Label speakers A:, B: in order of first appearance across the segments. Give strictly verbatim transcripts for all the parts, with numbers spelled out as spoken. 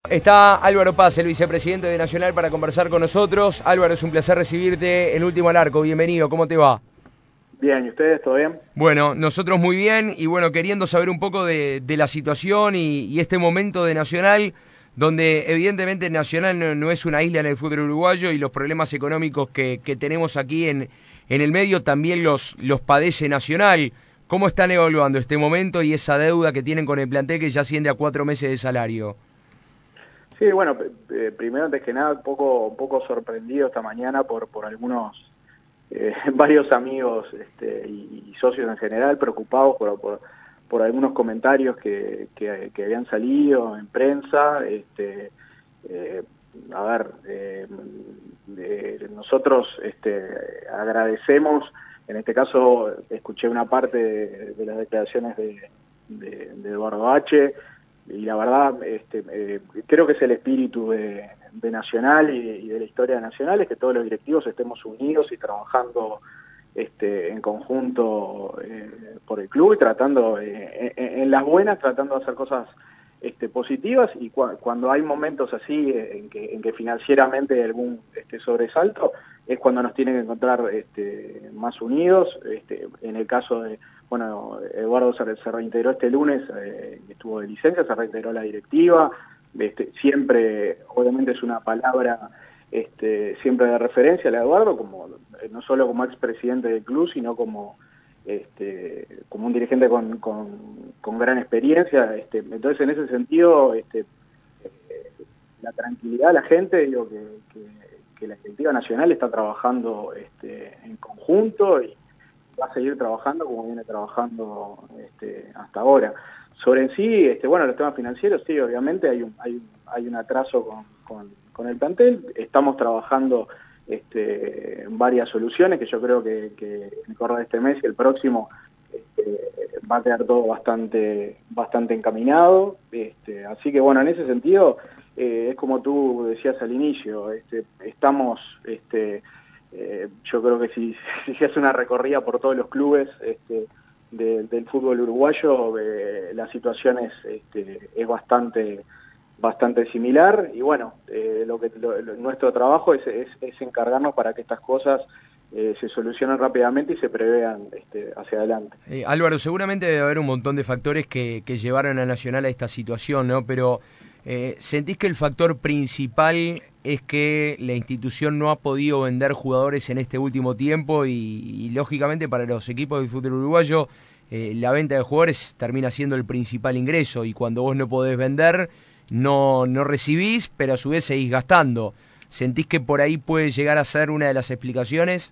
A: Está Álvaro Paz, el vicepresidente de Nacional, para conversar con nosotros. Álvaro, es un placer recibirte en Último al Arco. Bienvenido, ¿cómo te va?
B: Bien, ¿y ustedes? ¿Todo bien?
A: Bueno, nosotros muy bien y bueno, queriendo saber un poco de, de la situación y, y este momento de Nacional, donde evidentemente Nacional no, no es una isla en el fútbol uruguayo y los problemas económicos que, que tenemos aquí en, en el medio también los, los padece Nacional. ¿Cómo están evaluando este momento y esa deuda que tienen con el plantel que ya asciende a cuatro meses de salario?
B: Sí, bueno, eh, primero antes que nada, un poco, un poco sorprendido esta mañana por, por algunos, eh, varios amigos este, y, y socios en general preocupados por, por, por algunos comentarios que, que, que habían salido en prensa. Este, eh, a ver, eh, eh, nosotros este, agradecemos, en este caso escuché una parte de, de las declaraciones de, de, de Eduardo H., y la verdad este, eh, creo que es el espíritu de, de Nacional y de, y de la historia de Nacional, es que todos los directivos estemos unidos y trabajando este, en conjunto eh, por el club y tratando, eh, en, en las buenas, tratando de hacer cosas este, positivas, y cu cuando hay momentos así en que, en que financieramente hay algún este, sobresalto, es cuando nos tienen que encontrar este, más unidos. Este, en el caso de, bueno, Eduardo se, se reintegró este lunes, eh, estuvo de licencia, se reintegró la directiva. Este, siempre, obviamente es una palabra este, siempre de referencia la de Eduardo, como, no solo como expresidente del club, sino como Este, como un dirigente con, con, con gran experiencia. Este, entonces, en ese sentido, este, eh, la tranquilidad de la gente, digo que, que, que la directiva nacional está trabajando este, en conjunto y va a seguir trabajando como viene trabajando este, hasta ahora. Sobre en sí, este, bueno, los temas financieros, sí, obviamente hay un, hay un, hay un atraso con, con, con el plantel. Estamos trabajando este, varias soluciones que yo creo que, que en el correr de este mes y el próximo este, va a quedar todo bastante, bastante encaminado. Este, así que bueno, en ese sentido, eh, es como tú decías al inicio, este, estamos... Este, Eh, yo creo que si, si se hace una recorrida por todos los clubes este, de, del fútbol uruguayo, eh, la situación es, este, es bastante, bastante similar, y bueno, eh, lo que lo, lo, nuestro trabajo es, es, es encargarnos para que estas cosas eh, se solucionen rápidamente y se prevean este, hacia adelante.
A: Eh, Álvaro, seguramente debe haber un montón de factores que, que llevaron a Nacional a esta situación, ¿no? Pero eh, ¿sentís que el factor principal es que la institución no ha podido vender jugadores en este último tiempo y, y lógicamente para los equipos del fútbol uruguayo eh, la venta de jugadores termina siendo el principal ingreso y cuando vos no podés vender no, no recibís, pero a su vez seguís gastando? ¿Sentís que por ahí puede llegar a ser una de las explicaciones?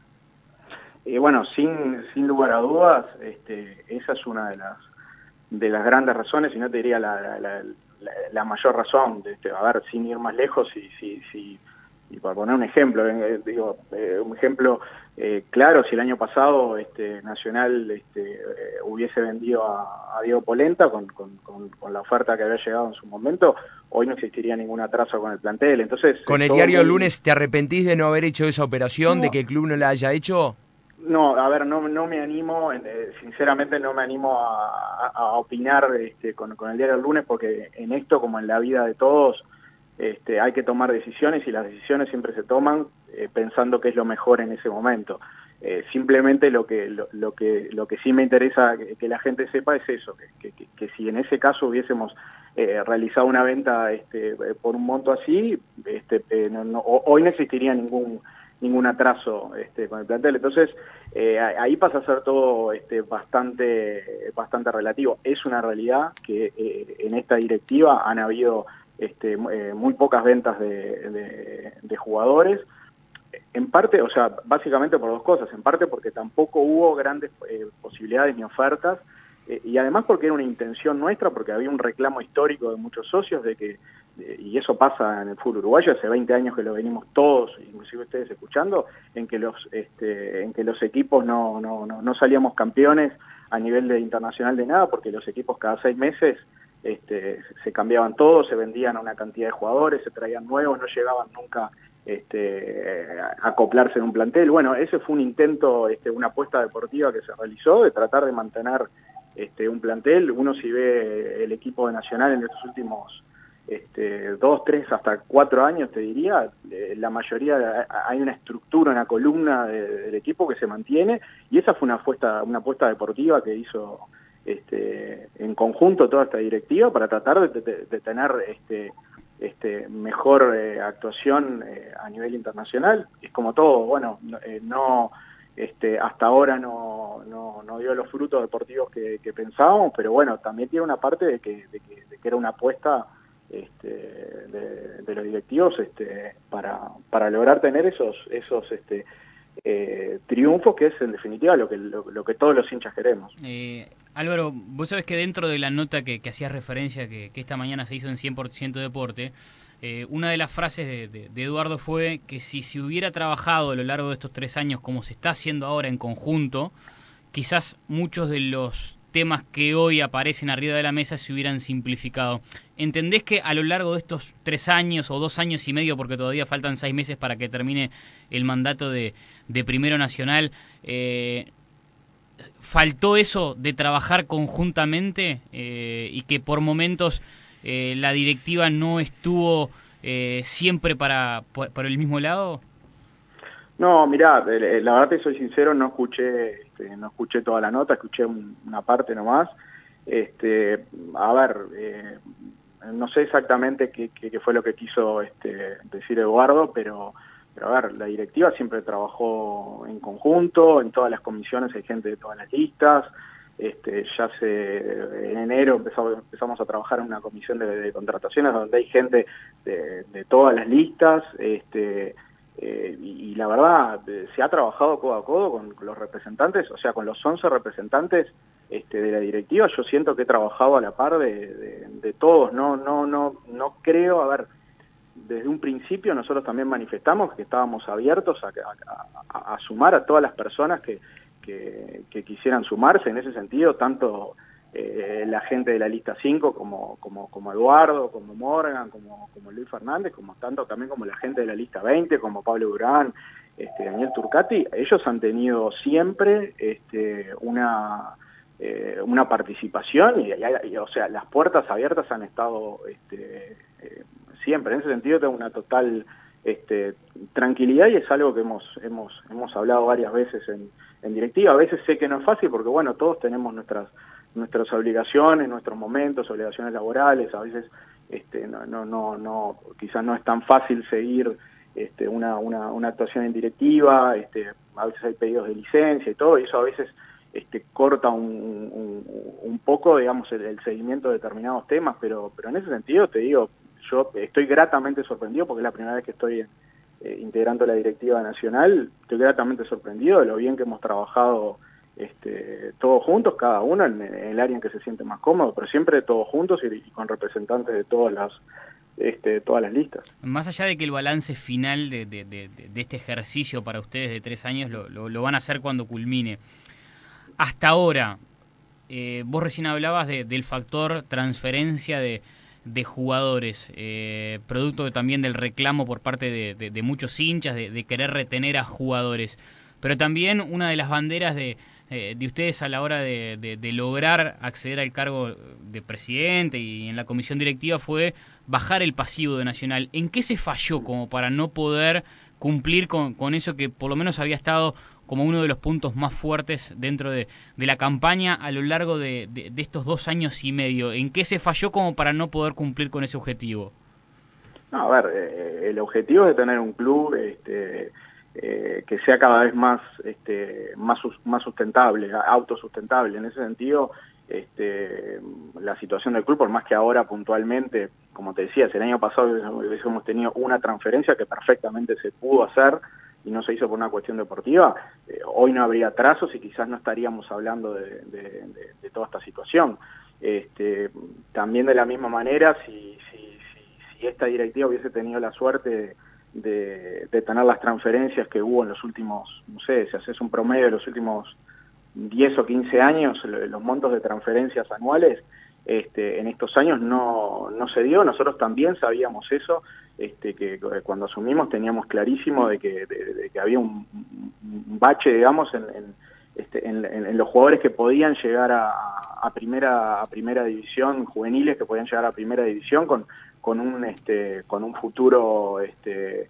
B: Eh, bueno, sin, sin lugar a dudas, este, esa es una de las de las grandes razones, y no te diría la, la, la, la mayor razón. Este, a ver, sin ir más lejos, y, si, si, y para poner un ejemplo, eh, digo, eh, un ejemplo eh, claro, si el año pasado este, Nacional este, eh, hubiese vendido a, a Diego Polenta con, con, con, con la oferta que había llegado en su momento, hoy no existiría ningún atraso con el plantel. Entonces,
A: ¿Con
B: es
A: el
B: todo
A: diario El
B: muy...
A: Lunes te arrepentís de no haber hecho esa operación, de
B: No,
A: que el club no la haya hecho?
B: No, a ver, no, no me animo, eh, sinceramente no me animo a, a, a opinar este, con, con el diario El Lunes, porque en esto, como en la vida de todos, este, hay que tomar decisiones, y las decisiones siempre se toman eh, pensando qué es lo mejor en ese momento. Eh, simplemente lo que, lo, lo, que, lo que sí me interesa que, que la gente sepa es eso, que, que, que si en ese caso hubiésemos eh, realizado una venta este, por un monto así, este, eh, no, no, hoy no existiría ningún ningún atraso este, con el plantel. Entonces, eh, ahí pasa a ser todo este, bastante, bastante relativo. Es una realidad que eh, en esta directiva han habido este, eh, muy pocas ventas de, de, de jugadores, en parte, o sea, básicamente por dos cosas. En parte porque tampoco hubo grandes eh, posibilidades ni ofertas, eh, y además porque era una intención nuestra, porque había un reclamo histórico de muchos socios de que, eh, y eso pasa en el fútbol uruguayo, hace veinte años que lo venimos todos, inclusive ustedes escuchando, en que los, este, en que los equipos no, no, no, no salíamos campeones a nivel de internacional de nada, porque los equipos cada seis meses este, se cambiaban todos, se vendían a una cantidad de jugadores, se traían nuevos, no llegaban nunca este, acoplarse en un plantel. Bueno, ese fue un intento, este, una apuesta deportiva que se realizó de tratar de mantener este, un plantel. Uno, si ve el equipo de Nacional en estos últimos este, dos, tres, hasta cuatro años, te diría, eh, la mayoría, hay una estructura, una columna de, del equipo que se mantiene, y esa fue una apuesta, una apuesta deportiva que hizo este, en conjunto toda esta directiva para tratar de, de, de tener este, este, mejor eh, actuación eh, a nivel internacional. Es como todo, bueno, eh, no... Este, hasta ahora no, no, no dio los frutos deportivos que, que pensábamos, pero bueno, también tiene una parte de que, de que, de que era una apuesta este, de, de los directivos este, para, para lograr tener esos, esos este, eh, triunfos, que es en definitiva lo que, lo, lo que todos los hinchas queremos.
C: Eh, Álvaro, vos sabés que dentro de la nota que, que hacías referencia, que, que esta mañana se hizo en cien por ciento Deporte, Eh, una de las frases de, de, de Eduardo fue que si se hubiera trabajado a lo largo de estos tres años como se está haciendo ahora en conjunto, quizás muchos de los temas que hoy aparecen arriba de la mesa se hubieran simplificado. ¿Entendés que a lo largo de estos tres años o dos años y medio, porque todavía faltan seis meses para que termine el mandato de, de Primero Nacional, eh, faltó eso de trabajar conjuntamente eh, y que por momentos Eh, la directiva no estuvo eh, siempre para, por, por el mismo lado?
B: No, mirá, la verdad te soy sincero, no escuché, este, no escuché toda la nota, escuché un, una parte nomás. Este, a ver, eh, no sé exactamente qué, qué, qué fue lo que quiso este, decir Eduardo, pero, pero a ver, la directiva siempre trabajó en conjunto, en todas las comisiones hay gente de todas las listas. Este, ya se, en enero empezamos, empezamos a trabajar en una comisión de, de contrataciones donde hay gente de, de todas las listas, este, eh, y, y la verdad se ha trabajado codo a codo con, con los representantes, o sea, con los once representantes este, de la directiva. Yo siento que he trabajado a la par de, de, de todos, no, no, no, no creo, a ver, desde un principio nosotros también manifestamos que estábamos abiertos a, a, a, a sumar a todas las personas que Que, que quisieran sumarse en ese sentido, tanto eh, la gente de la lista cinco como, como, como Eduardo, como Morgan, como, como Luis Fernández, como tanto también como la gente de la lista veinte, como Pablo Durán, este, Daniel Turcati. Ellos han tenido siempre este, una, eh, una participación y, y, y, o sea, las puertas abiertas han estado este, eh, siempre. En ese sentido tengo una total este, tranquilidad y es algo que hemos, hemos, hemos hablado varias veces en en directiva. A veces sé que no es fácil porque, bueno, todos tenemos nuestras nuestras obligaciones, nuestros momentos, obligaciones laborales, a veces este, no, no, no, no, quizás no es tan fácil seguir este, una, una, una actuación en directiva, este, a veces hay pedidos de licencia y todo, y eso a veces este, corta un, un, un poco, digamos, el, el seguimiento de determinados temas, pero, pero en ese sentido te digo, yo estoy gratamente sorprendido porque es la primera vez que estoy en Eh, integrando la directiva nacional. Estoy gratamente sorprendido de lo bien que hemos trabajado este, todos juntos, cada uno en, en el área en que se siente más cómodo, pero siempre todos juntos y, y con representantes de todas las este, todas las listas.
C: Más allá de que el balance final de, de, de, de este ejercicio para ustedes de tres años lo, lo, lo van a hacer cuando culmine, hasta ahora, eh, vos recién hablabas de, del factor transferencia de de jugadores, eh, producto también del reclamo por parte de, de, de muchos hinchas, de, de querer retener a jugadores, pero también una de las banderas de, eh, de ustedes a la hora de, de, de lograr acceder al cargo de presidente y en la comisión directiva fue bajar el pasivo de Nacional. ¿En qué se falló como para no poder cumplir con, con eso que por lo menos había estado como uno de los puntos más fuertes dentro de, de la campaña a lo largo de, de, de estos dos años y medio? ¿En qué se falló como para no poder cumplir con ese objetivo?
B: No, a ver, eh, el objetivo es de tener un club este, eh, que sea cada vez más, este, más, más sustentable, autosustentable. En ese sentido, este, la situación del club, por más que ahora puntualmente, como te decía, el año pasado hubiésemos tenido una transferencia que perfectamente se pudo hacer, y no se hizo por una cuestión deportiva, eh, hoy no habría trazos y quizás no estaríamos hablando de, de, de, de toda esta situación. Este, también de la misma manera, si, si, si, si esta directiva hubiese tenido la suerte de, de tener las transferencias que hubo en los últimos, no sé, si haces un promedio de los últimos diez o quince años, los montos de transferencias anuales, este, en estos años no, no se dio. Nosotros también sabíamos eso, este, que cuando asumimos teníamos clarísimo de que, de, de que había un, un bache, digamos, en, en, este, en, en los jugadores que podían llegar a, a primera a primera división, juveniles que podían llegar a primera división con, con un este con un futuro este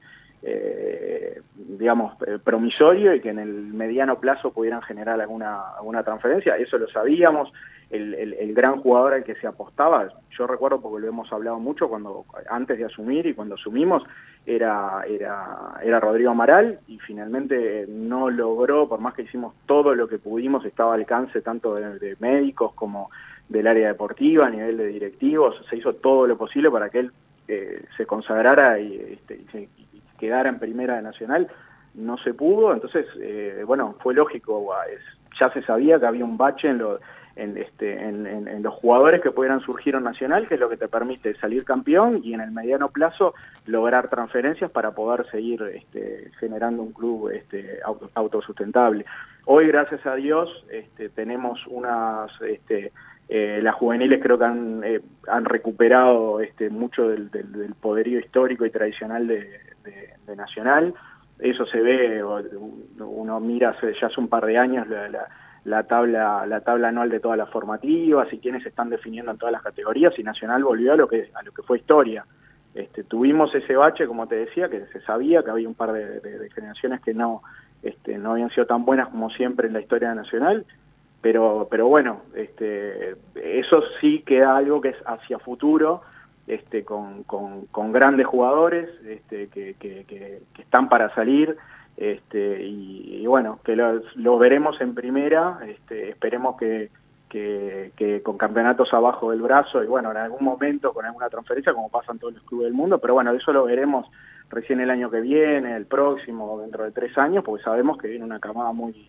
B: eh, digamos eh, promisorio y que en el mediano plazo pudieran generar alguna alguna transferencia. Eso lo sabíamos. El, el, el gran jugador al que se apostaba, yo recuerdo porque lo hemos hablado mucho cuando antes de asumir y cuando asumimos, era era era Rodrigo Amaral, y finalmente no logró, por más que hicimos todo lo que pudimos, estaba al alcance tanto de, de médicos como del área deportiva, a nivel de directivos, se hizo todo lo posible para que él eh, se consagrara y, este, y, se, y quedara en primera de Nacional. No se pudo, entonces eh, bueno, fue lógico, es, ya se sabía que había un bache en lo En, este, en, en, en los jugadores que pudieran surgir en Nacional, que es lo que te permite salir campeón y en el mediano plazo lograr transferencias para poder seguir este, generando un club este, auto, autosustentable. Hoy, gracias a Dios, este, tenemos unas... Este, eh, las juveniles creo que han, eh, han recuperado este, mucho del, del, del poderío histórico y tradicional de, de, de Nacional. Eso se ve, uno mira hace, ya hace un par de años la, la la tabla la tabla anual de todas las formativas y quienes se están definiendo en todas las categorías, y Nacional volvió a lo que a lo que fue historia. Este, tuvimos ese bache, como te decía, que se sabía que había un par de, de, de generaciones que no este, no habían sido tan buenas como siempre en la historia de Nacional, pero pero bueno, este, eso sí queda algo que es hacia futuro, este, con, con, con grandes jugadores este, que, que, que, que están para salir. Este, y, y bueno, que lo, lo veremos en primera, este, esperemos que, que, que con campeonatos abajo del brazo y bueno, en algún momento con alguna transferencia, como pasa en todos los clubes del mundo, pero bueno, eso lo veremos recién el año que viene, el próximo, dentro de tres años, porque sabemos que viene una camada muy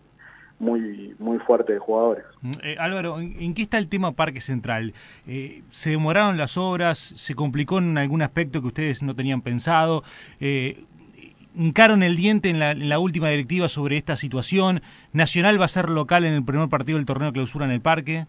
B: muy muy fuerte de jugadores.
D: Eh, Álvaro, ¿en, ¿en qué está el tema Parque Central? Eh, ¿Se demoraron las obras? ¿Se complicó en algún aspecto que ustedes no tenían pensado? Eh, hincaron el diente en la, en la última directiva sobre esta situación. ¿Nacional va a ser local en el primer partido del torneo clausura en el parque?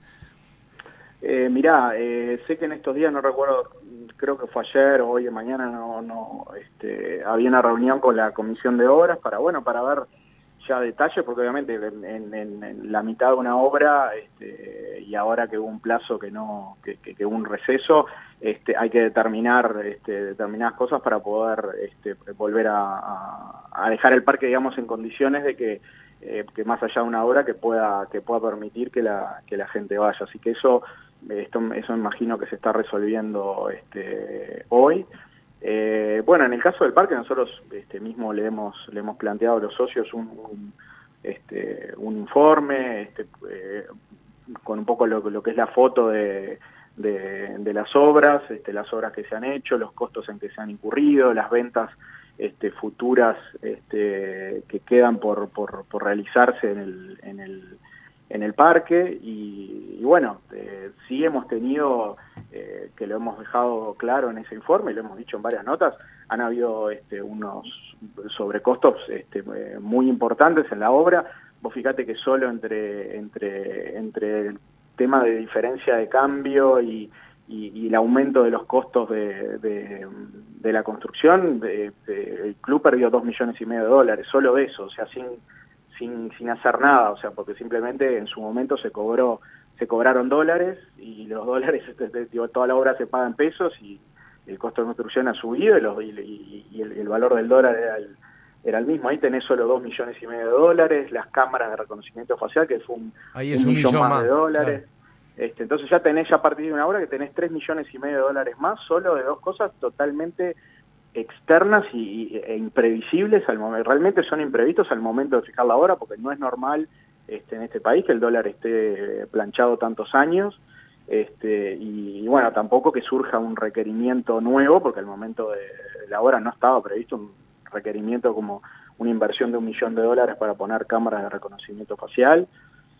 B: Eh, mirá, eh, sé que en estos días, no recuerdo, creo que fue ayer o hoy de mañana, no, no, este, había una reunión con la comisión de obras para, bueno, para ver ya detalles, porque obviamente en, en, en la mitad de una obra, este, y ahora que hubo un plazo que no, que, que, que hubo un receso, este, hay que determinar este, determinadas cosas para poder este, volver a, a, a dejar el parque, digamos, en condiciones de que, eh, que más allá de una obra que pueda, que pueda permitir que la, que la gente vaya. Así que eso, esto, eso imagino que se está resolviendo este, hoy. Eh, bueno, en el caso del parque nosotros este, mismo le hemos le hemos planteado a los socios un, un, este, un informe este, eh, con un poco lo, lo que es la foto de, de, de las obras, este, las obras que se han hecho, los costos en que se han incurrido, las ventas este, futuras este, que quedan por, por, por realizarse en el, en el, en el parque y, y bueno, eh, sí hemos tenido, eh, que lo hemos dejado claro en ese informe y lo hemos dicho en varias notas, han habido este, unos sobrecostos este, muy importantes en la obra. Vos fíjate que solo entre, entre, entre el tema de diferencia de cambio y, y, y el aumento de los costos de, de, de la construcción, de, de, el club perdió dos millones y medio de dólares, solo de eso, o sea, sin... Sin, sin hacer nada, o sea, porque simplemente en su momento se cobró, se cobraron dólares y los dólares, digo, toda la obra se paga en pesos y el costo de construcción ha subido y, los, y, y, y el, el valor del dólar era el, era el mismo. Ahí tenés solo dos millones y medio de dólares, las cámaras de reconocimiento facial, que fue un,
A: Ahí es
B: un,
A: un
B: millón,
A: millón
B: más,
A: más
B: de dólares.
A: Claro.
B: Este, entonces ya tenés ya a partir de una obra que tenés tres millones y medio de dólares más, solo de dos cosas totalmente externas y, y, e imprevisibles al momento, realmente son imprevistos al momento de fijar la hora, porque no es normal este, en este país que el dólar esté planchado tantos años, este, y, y bueno, tampoco que surja un requerimiento nuevo, porque al momento de la hora no estaba previsto un requerimiento como una inversión de un millón de dólares para poner cámaras de reconocimiento facial.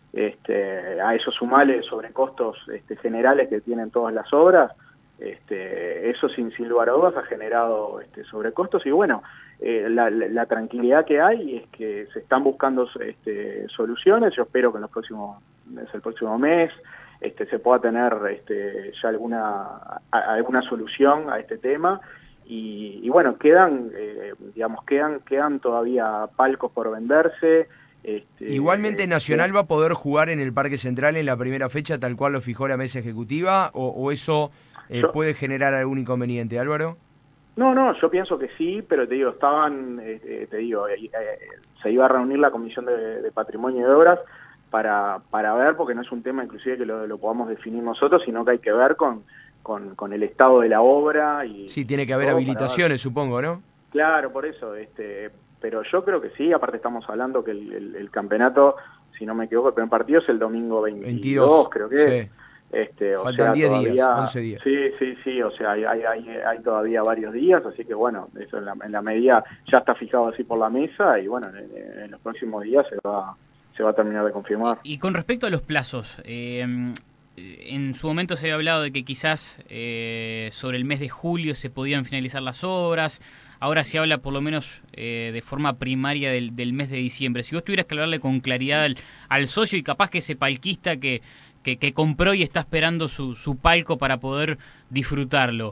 B: Este, a eso sumale sobrecostos este, generales que tienen todas las obras. Este, eso sin, sin lugar a dudas ha generado este, sobrecostos y bueno, eh, la, la, la tranquilidad que hay es que se están buscando este, soluciones. Yo espero que en los próximos, desde el próximo mes este, se pueda tener este, ya alguna, a, alguna solución a este tema y, y bueno, quedan, eh, digamos, quedan, quedan todavía palcos por venderse. Este,
A: Igualmente Nacional va a poder jugar en el Parque Central en la primera fecha tal cual lo fijó la mesa ejecutiva, o, o eso eh,
B: yo,
A: puede generar algún inconveniente, Álvaro.
B: No, no, yo pienso que sí, pero te digo, estaban, eh, te digo, eh, eh, se iba a reunir la Comisión de, de Patrimonio y de Obras para, para ver, porque no es un tema inclusive que lo, lo podamos definir nosotros, sino que hay que ver con, con, con el estado de la obra. Y
A: Sí, tiene que haber habilitaciones, supongo, ¿no?
B: Claro, por eso, este, pero yo creo que sí, aparte estamos hablando que el, el, el campeonato, si no me equivoco, el primer partido es el domingo veintidós,
A: veintidós,
B: creo que
A: sí.
B: Este, o
A: Faltan
B: sea,
A: diez
B: todavía,
A: días, once días.
B: Sí, sí, sí, o sea, hay, hay, hay, hay todavía varios días, así que bueno, eso en la, en la medida ya está fijado así por la mesa y bueno, en, en los próximos días se va, se va a terminar de confirmar.
C: Y, y con respecto a los plazos, eh, en su momento se había hablado de que quizás eh, sobre el mes de julio se podían finalizar las obras. Ahora se habla por lo menos eh, de forma primaria del, del mes de diciembre. Si vos tuvieras que hablarle con claridad al, al socio y capaz que ese palquista que, que, que compró y está esperando su, su palco para poder disfrutarlo,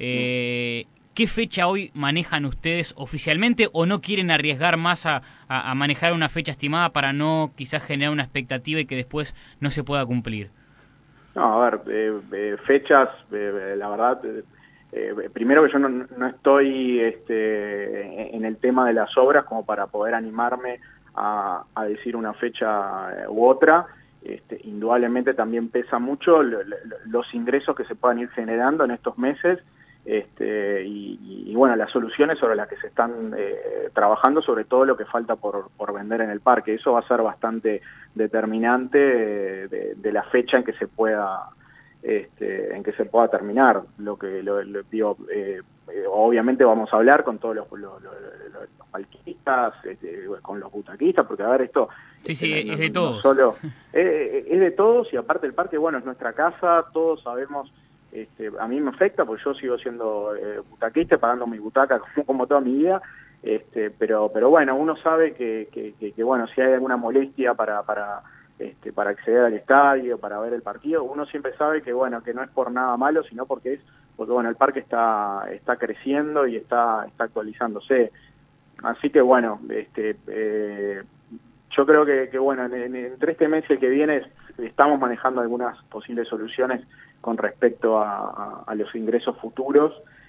C: eh, ¿qué fecha hoy manejan ustedes oficialmente o no quieren arriesgar más a, a, a manejar una fecha estimada para no quizás generar una expectativa y que después no se pueda cumplir?
B: No, a ver, eh, eh, fechas, eh, la verdad... Eh, Eh, primero que yo no, no estoy este, en el tema de las obras como para poder animarme a, a decir una fecha u otra. Este, indudablemente también pesa mucho lo, lo, los ingresos que se puedan ir generando en estos meses este, y, y bueno, las soluciones sobre las que se están eh, trabajando, sobre todo lo que falta por, por vender en el parque. Eso va a ser bastante determinante de, de, de la fecha en que se pueda Este, en que se pueda terminar. Lo que lo, lo digo, eh, eh, obviamente vamos a hablar con todos los, los, los, los palquistas, este, con los butaquistas, porque a ver, esto
C: sí,
B: este,
C: sí,
B: no,
C: es de
B: no,
C: todos.
B: No solo, eh, es de todos y aparte el parque, bueno, es nuestra casa, todos sabemos, este, a mí me afecta porque yo sigo siendo eh, butaquista, pagando mi butaca como, como toda mi vida, este, pero, pero bueno, uno sabe que, que, que, que bueno, si hay alguna molestia para, para Este, para acceder al estadio, para ver el partido, uno siempre sabe que bueno, que no es por nada malo, sino porque es porque bueno, el parque está está creciendo y está está actualizándose. Así que bueno, este eh, yo creo que, que bueno, en, en, entre este mes y el que viene estamos manejando algunas posibles soluciones con respecto a, a, a los ingresos futuros,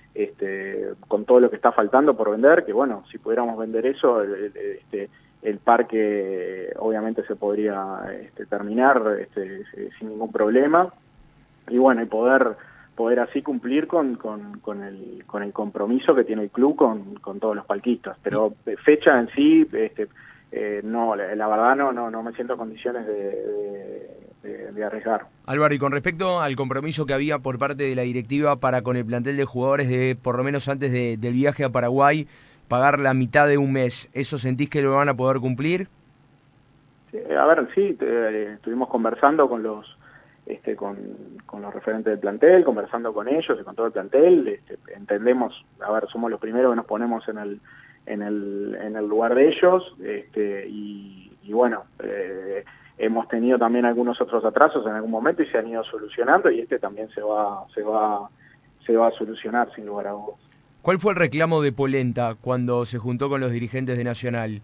B: este, con todo lo que está faltando por vender, que bueno, si pudiéramos vender eso, este el parque obviamente se podría este, terminar este, sin ningún problema y bueno, y poder poder así cumplir con, con, con, el, con el compromiso que tiene el club con, con todos los palquistas. Pero fecha en sí, este, eh, no, la, la verdad no, no, no me siento en condiciones de, de, de, de arriesgar.
A: Álvaro, y con respecto al compromiso que había por parte de la directiva para con el plantel de jugadores de por lo menos antes de, del viaje a Paraguay, pagar la mitad de un mes, ¿eso sentís que lo van a poder cumplir?
B: Sí, a ver, sí, te, estuvimos conversando con los este, con, con los referentes del plantel, conversando con ellos y con todo el plantel, este, entendemos, a ver, somos los primeros que nos ponemos en el en el, en el lugar de ellos, este, y, y bueno, eh, hemos tenido también algunos otros atrasos en algún momento y se han ido solucionando y este también se va, se va, se va a solucionar sin lugar a dudas.
A: ¿Cuál fue el reclamo de Polenta cuando se juntó con los dirigentes de Nacional?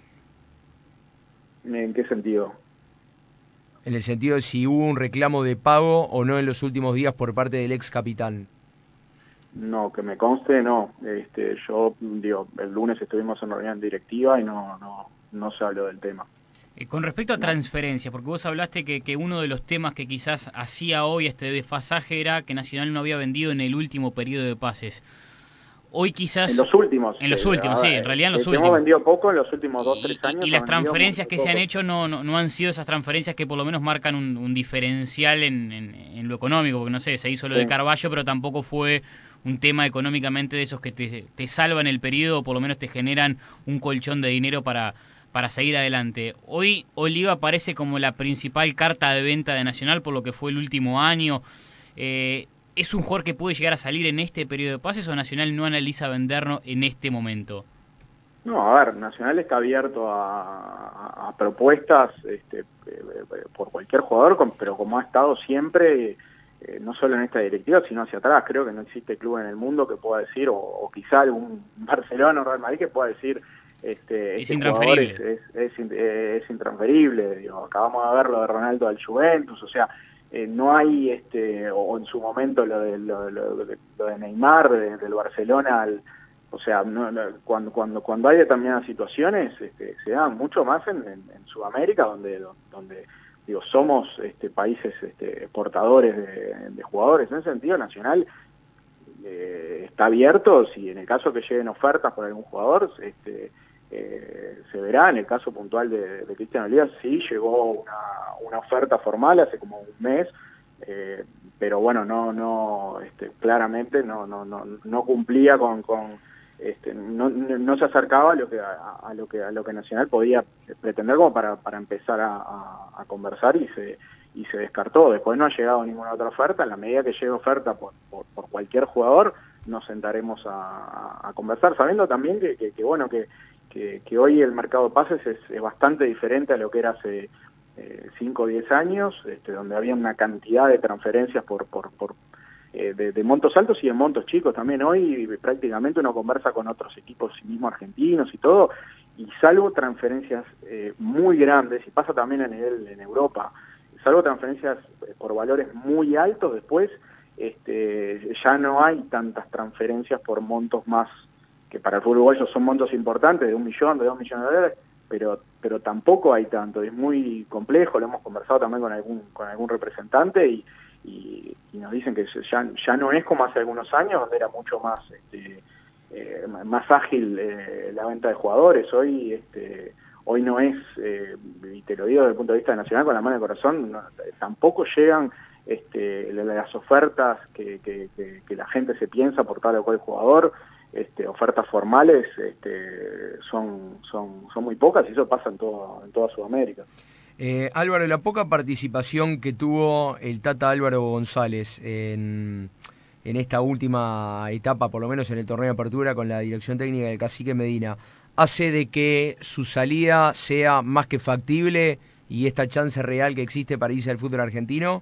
B: ¿En qué sentido?
A: En el sentido de si hubo un reclamo de pago o no en los últimos días por parte del ex capitán.
B: No, que me conste, no. Este, yo, digo, el lunes estuvimos en reunión directiva y no, no, no se habló del tema.
C: Eh, con respecto a transferencias, porque vos hablaste que, que uno de los temas que quizás hacía hoy este desfasaje era que Nacional no había vendido en el último periodo de pases. Hoy quizás...
B: En los últimos.
C: En los
B: eh,
C: últimos, sí,
B: ver,
C: en realidad en los
B: eh,
C: últimos.
B: Hemos vendido poco en los últimos dos, tres años.
C: Y, y las transferencias que poco. se han hecho no, no, no han sido esas transferencias que por lo menos marcan un, un diferencial en, en, en lo económico, porque no sé, se hizo lo sí. de Carballo, pero tampoco fue un tema económicamente de esos que te, te salvan el periodo o por lo menos te generan un colchón de dinero para... para seguir adelante. Hoy Oliva aparece como la principal carta de venta de Nacional por lo que fue el último año. Eh, ¿Es un jugador que puede llegar a salir en este periodo de pases o Nacional no analiza venderlo en este momento?
B: No, a ver, Nacional está abierto a, a, a propuestas este, por cualquier jugador, pero como ha estado siempre, eh, no solo en esta directiva, sino hacia atrás. Creo que no existe club en el mundo que pueda decir, o, o quizá algún Barcelona o Real Madrid que pueda decir este,
C: es
B: este
C: intransferible.
B: jugador es, es, es, es intransferible. Digo, acabamos de ver lo de Ronaldo al Juventus, o sea, eh, no hay, este o en su momento lo de, lo, lo, lo de Neymar, de, del Barcelona al... O sea, no, no, cuando cuando cuando hay determinadas situaciones este, se dan mucho más en, en, en Sudamérica, donde donde digo somos este, países este, exportadores de, de jugadores. En ese sentido, Nacional eh, está abierto. Si en el caso que lleguen ofertas por algún jugador, este, eh, se verá. En el caso puntual de, de Cristian Olivas, sí llegó una, una oferta formal hace como un mes. Eh, pero bueno, no no este, claramente no no no no cumplía con, con este, no, no se acercaba a lo que a, a lo que a lo que Nacional podía pretender como para para empezar a, a, a conversar, y se y se descartó. Después no ha llegado ninguna otra oferta. En la medida que llegue oferta por, por, por cualquier jugador, nos sentaremos a, a conversar, sabiendo también que, que, que bueno que, que que hoy el mercado de pases es, es bastante diferente a lo que era hace cinco o diez años, este, donde había una cantidad de transferencias por, por, por eh, de, de montos altos y de montos chicos también. Hoy prácticamente uno conversa con otros equipos mismo argentinos y todo, y salvo transferencias eh, muy grandes, y pasa también a nivel en Europa, salvo transferencias por valores muy altos, después este, ya no hay tantas transferencias por montos más, que para el fútbol uruguayo son montos importantes, de un millón, de dos millones de dólares, pero pero tampoco hay tanto. Es muy complejo. Lo hemos conversado también con algún con algún representante, y, y, y nos dicen que ya ya no es como hace algunos años, donde era mucho más este, eh, más ágil eh, la venta de jugadores. Hoy este hoy no es, eh, y te lo digo desde el punto de vista nacional con la mano de corazón, no, tampoco llegan este, las ofertas que, que, que, que la gente se piensa por tal o cual jugador. Este, ofertas formales este, son, son, son muy pocas, y eso pasa en, todo, en toda Sudamérica.
A: Eh, Álvaro, la poca participación que tuvo el Tata Álvaro González en, en esta última etapa, por lo menos en el torneo de apertura con la dirección técnica del Cacique Medina, hace de que su salida sea más que factible y esta chance real que existe para irse al fútbol argentino.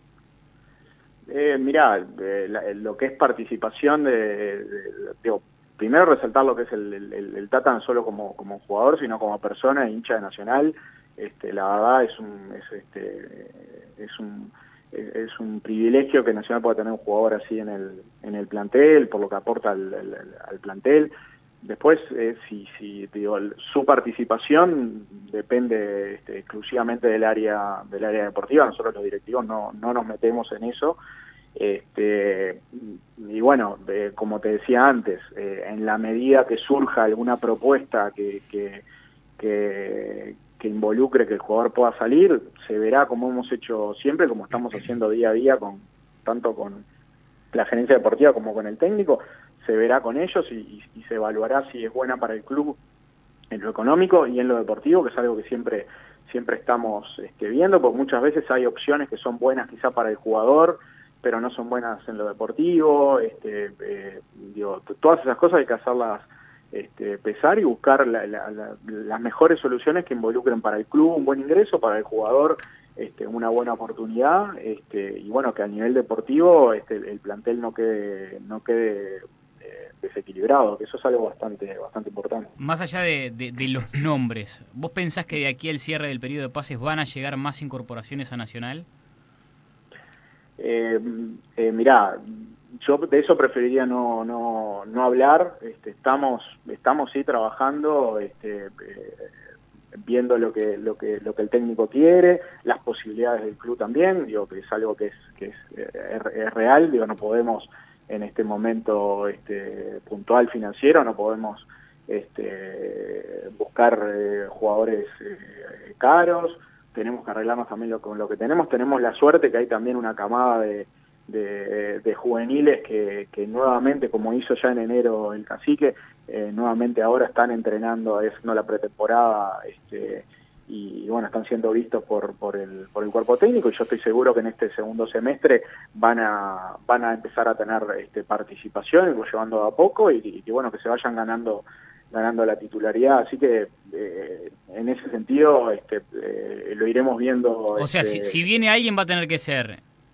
B: Eh, mirá, eh, la, lo que es participación, de, de, de, digo, primero resaltar lo que es el, el, el Tata, no solo como, como jugador, sino como persona e hincha de Nacional. Este, la verdad es un es, este, es un es un privilegio que Nacional pueda tener un jugador así en el en el plantel, por lo que aporta al, al, al plantel. Después, eh, si, si digo, su participación depende este, exclusivamente del área del área deportiva. Nosotros los directivos no, no nos metemos en eso. Este, y bueno, eh, como te decía antes, eh, en la medida que surja alguna propuesta que, que, que, que involucre que el jugador pueda salir, se verá, como hemos hecho siempre, como estamos haciendo día a día, con tanto con la gerencia deportiva como con el técnico. Se verá con ellos y, y, y se evaluará si es buena para el club en lo económico y en lo deportivo, que es algo que siempre siempre estamos este, viendo, porque muchas veces hay opciones que son buenas quizá para el jugador, pero no son buenas en lo deportivo. Este, eh, digo, todas esas cosas hay que hacerlas este, pesar y buscar la, la, la, las mejores soluciones que involucren para el club un buen ingreso, para el jugador este, una buena oportunidad, este, y bueno, que a nivel deportivo este, el plantel no quede no quede desequilibrado, que eso es algo bastante bastante importante.
C: Más allá de, de, de los nombres, ¿vos pensás que de aquí al cierre del periodo de pases van a llegar más incorporaciones a Nacional?
B: Eh, eh, mirá, yo de eso preferiría no no no hablar. Este, estamos estamos sí trabajando, este, eh, viendo lo que lo que lo que el técnico quiere, las posibilidades del club también. Digo que es algo que es que es, eh, es real. Digo, no podemos en este momento este, puntual financiero, no podemos este, buscar eh, jugadores eh, caros. Tenemos que arreglarnos también lo, con lo que tenemos. Tenemos la suerte que hay también una camada de, de, de juveniles que, que nuevamente, como hizo ya en enero el Cacique, eh, nuevamente ahora están entrenando, haciendo la pretemporada, este, y bueno, están siendo vistos por por el por el cuerpo técnico, y yo estoy seguro que en este segundo semestre van a van a empezar a tener este, participación, llevando a poco, y, y bueno, que se vayan ganando ganando la titularidad. Así que eh, en ese sentido este, eh, lo iremos viendo.
C: O sea,
B: este...
C: si, si viene alguien va a tener que ser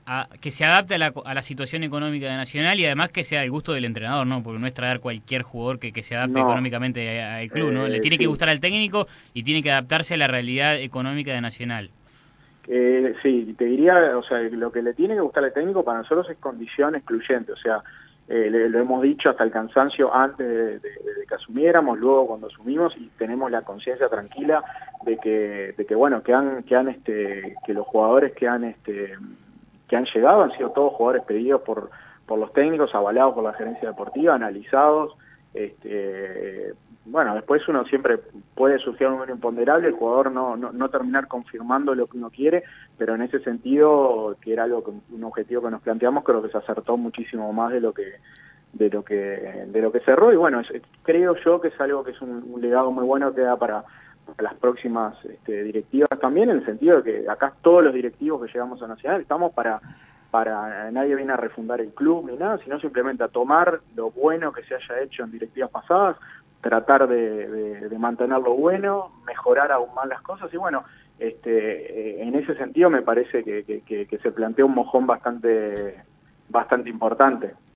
C: a, que se adapte a la, a la situación económica de Nacional y además que sea el gusto del entrenador, ¿no? Porque no es traer cualquier jugador que, que se adapte
B: no.
C: económicamente al club, ¿no?
B: Eh,
C: Le tiene
B: sí.
C: que gustar al técnico y tiene que adaptarse a la realidad económica de Nacional.
B: Eh, sí, te diría, o sea, lo que le tiene que gustar al técnico para nosotros es condición excluyente, o sea, eh, le, lo hemos dicho hasta el cansancio antes de, de, de que asumiéramos, luego cuando asumimos, y tenemos la conciencia tranquila de que, de que bueno, que han, que han, este, que los jugadores que han, este, que han llegado han sido todos jugadores pedidos por, por los técnicos, avalados por la gerencia deportiva, analizados. Este, bueno, después uno siempre puede surgir un número imponderable, el jugador no, no, no terminar confirmando lo que uno quiere, pero en ese sentido, que era algo que, un objetivo que nos planteamos, creo que se acertó muchísimo más de lo que de lo que de lo que cerró, y bueno, es, creo yo que es algo que es un, un legado muy bueno que da para, para las próximas este, directivas también, en el sentido de que acá todos los directivos que llegamos a Nacional estamos para para nadie viene a refundar el club ni nada, sino simplemente a tomar lo bueno que se haya hecho en directivas pasadas, tratar de, de, de mantener lo bueno, mejorar aún más las cosas, y bueno, este, en ese sentido me parece que, que, que se plantea un mojón bastante, bastante importante.